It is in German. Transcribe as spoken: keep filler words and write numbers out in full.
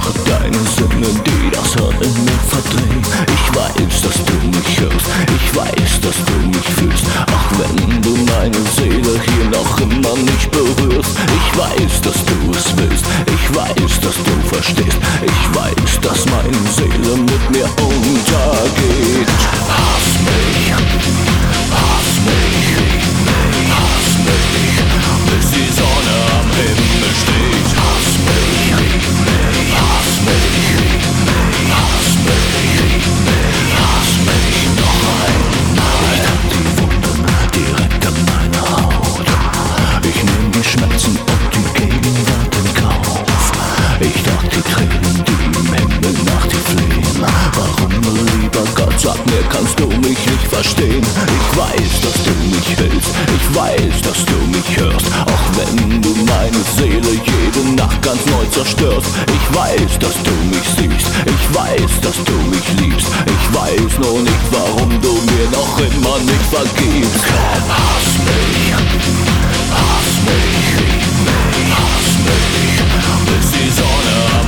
Ach, deine Sinne, die das Hirn in mir verdrehen. Ich weiß, dass du mich hörst, ich weiß, dass du mich fühlst. Ach, wenn du meine Seele hier noch immer nicht berührst. Ich weiß, dass du es willst, ich weiß, dass du verstehst. Ich weiß, dass meine Seele mit mir untergeht. Hass mich, hass mich, hass mich, bis die Sonne am Himmel steht. Hass mich, hass mich, hass mich, hass mich noch einmal. Ich hab die Wunden direkt an meiner Haut. Ich nehm die Schmerzen und die Gegenwart in Kauf. Ich dachte, die Tränen, die im Himmel nach dir flehen. Warum, lieber Gott, sag mir, kannst du mich nicht verstehen? Ich weiß, dass du mich willst, ich weiß, dass du mich hörst. Auch wenn du meine Seele jede Nacht ganz neu zerstörst. Ich weiß, dass du mich siehst, ich weiß, dass du mich liebst. Ich weiß nur nicht, warum du mir noch immer nicht vergibst. Hass mich, hass mich, hass mich, bis die Sonne